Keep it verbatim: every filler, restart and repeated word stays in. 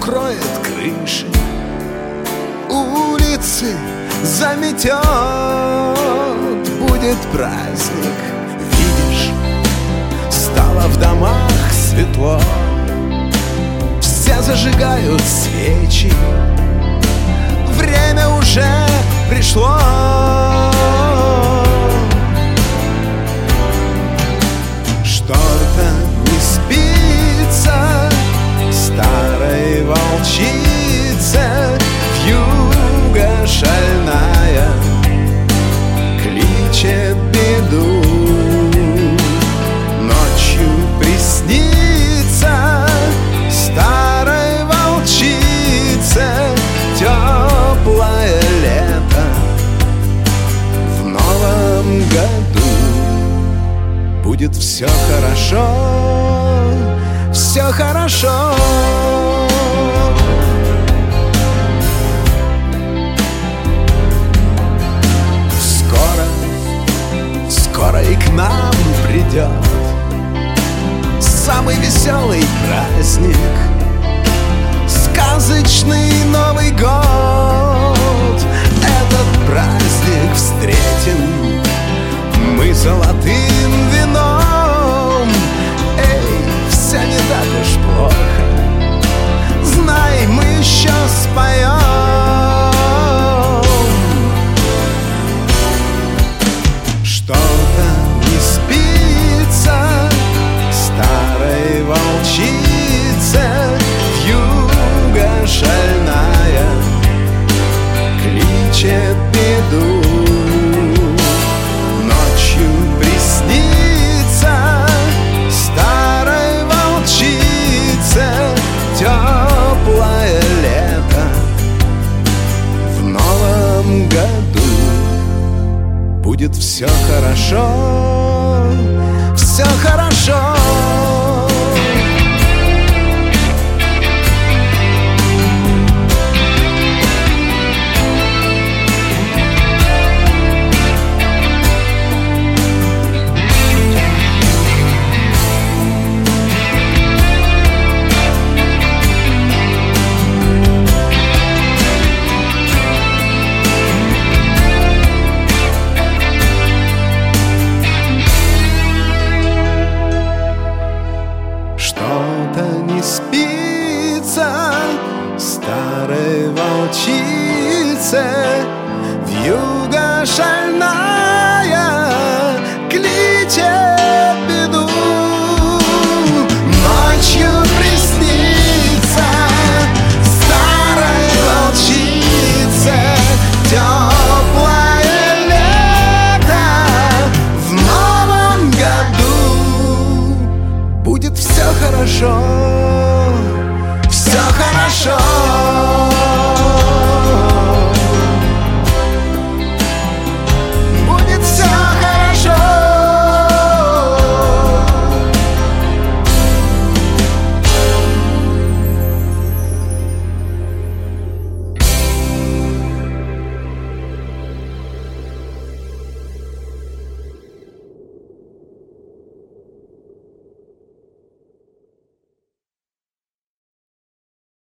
укроет крыши, улицы заметет, будет праздник. Видишь, стало в домах светло, все зажигают свечи, время уже пришло. Что-то не спится старой волчице, вьюга шальная кличет беду. Ночью приснится старой волчице теплое лето в новом году. Будет все хорошо, все хорошо. Скоро, скоро и к нам придет самый веселый праздник, сказочный Новый год. Этот праздник встретим мы золотым вином. Эй, все не так уж плохо, знай, мы еще споем. Что-то не спится старой волчице, вьюга шальная кличет беду. Ночью приснится старой волчице теплое лето в новом году. Будет все хорошо, все хорошо. Что-то не спится старой волчице, вьюга шальная